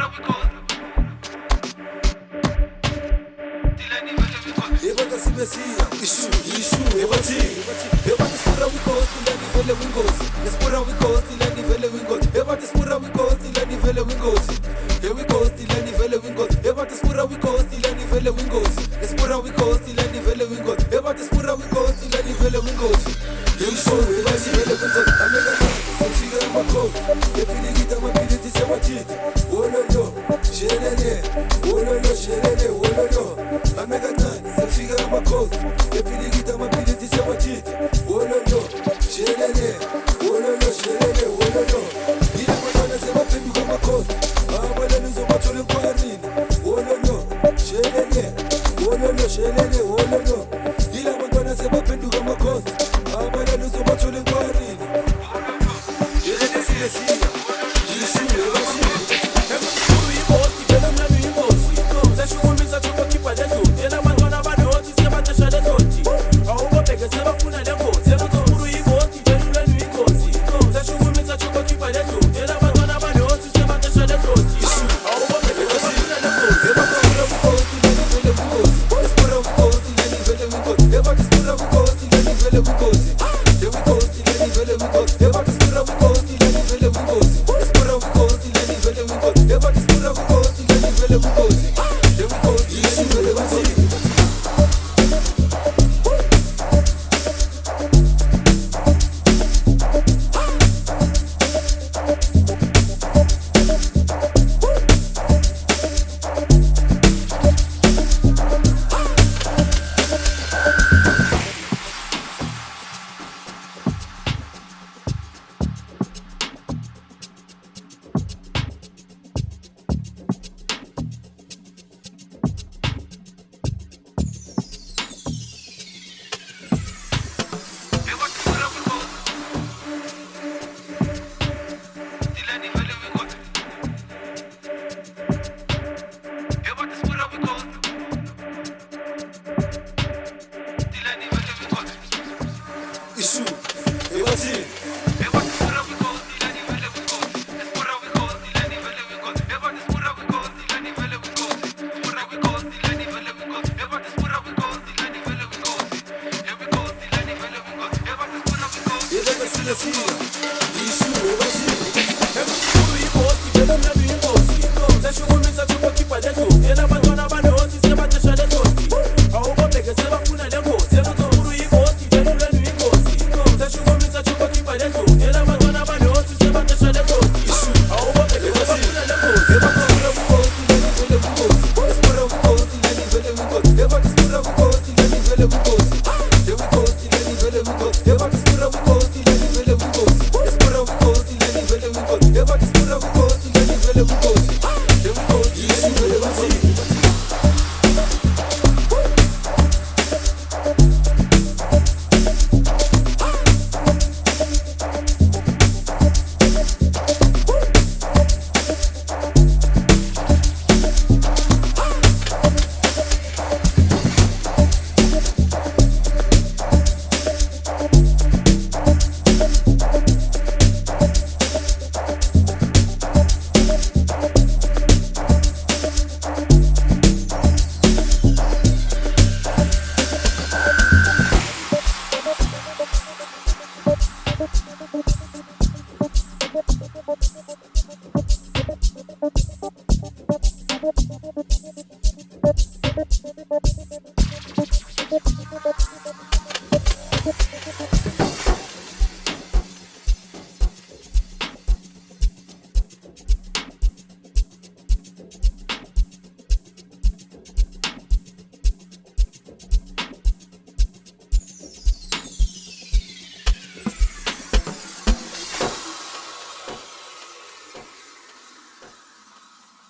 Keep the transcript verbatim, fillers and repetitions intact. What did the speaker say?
Ebata simesia, ishu, ishu, ebati Ebata spura we coast, ilani vele wingozi Espura we coast, ilani vele wingozi Ebata spura we coast, ilani vele wingozi Here we coast, ilani vele wingozi Ebata spura we coast, ilani vele wingozi Espura we coast, ilani vele wingozi Ebata spura we coast, ilani vele wingozi Here we coast, ilani vele wingozi Amega Samsiga ama coast Epili gita mapili tise matiti Wololo, sherene Wololo, sherene, wololo Amega time Samsiga ama coast Epili gita mapili tise matiti Wololo, sherene Wololo, sherene, wololo Ile matana sema pendu kama coast Abale nizo matole kwarini Wololo, sherene Wololo, sherene, wololo Ile matana sema pendu kama coast Abale nizo matole kwarini Sherene siya siya Yishu, yishu Everybody's put up a coast, let me feel it, we go.